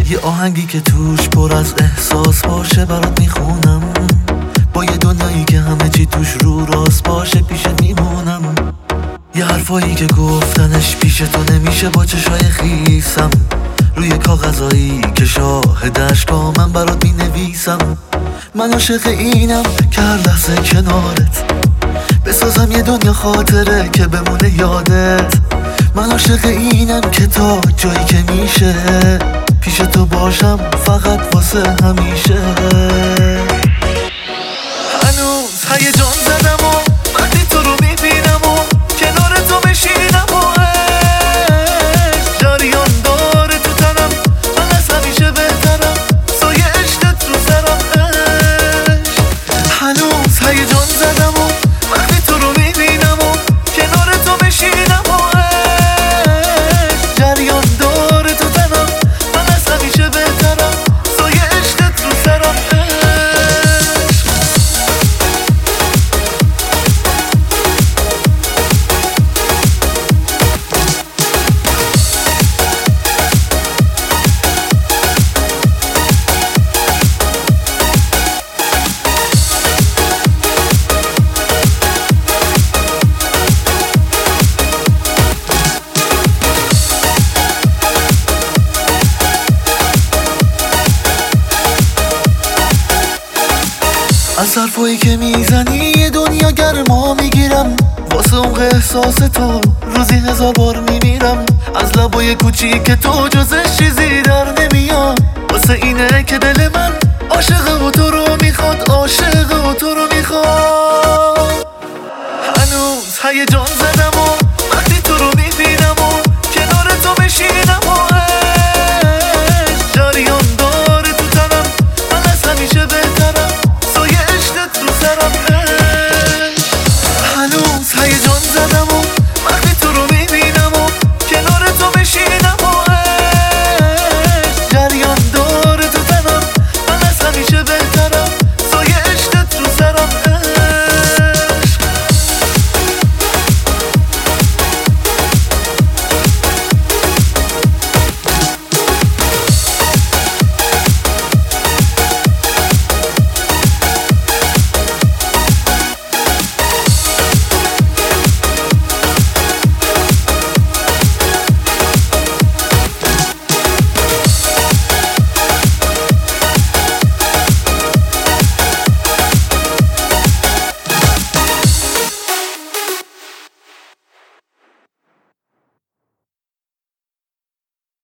یه آهنگی که توش پر از احساس باشه برات میخونم، با یه دنیایی که همه چی توش رو راست باشه پیشت میمونم. یه حرفایی که گفتنش پیش تو نمیشه با چشای خیسم، روی کاغذایی که شاهد اشکامم برات مینویسم. من عاشق اینم که هر لحظه کنارت بسازم یه دنیا خاطره که بمونه یادت. من عاشق اینم که تا جایی که میشه پیش تو باشم فقط واسه همیشه. هنوز هیجان زدم و وقتی تو رو میبینم و کنار تو بشینم و عشق جریان داره تو تنم، من از همیشه بهترم سایه عشقت رو سرم. عشق هنوز هیجان زدم و وقتی تو رو میبینم و کنار تو بشینم و عشق جریان داره تو تنم، من از همیشه بهترم سایه عشقت رو سرم. از حرفایی که میزنی یه دنیا گرما میگیرم، واسه اون احساس تو روزی 1000 بار میمیرم. از لبای کوچیک تو جزش چیزی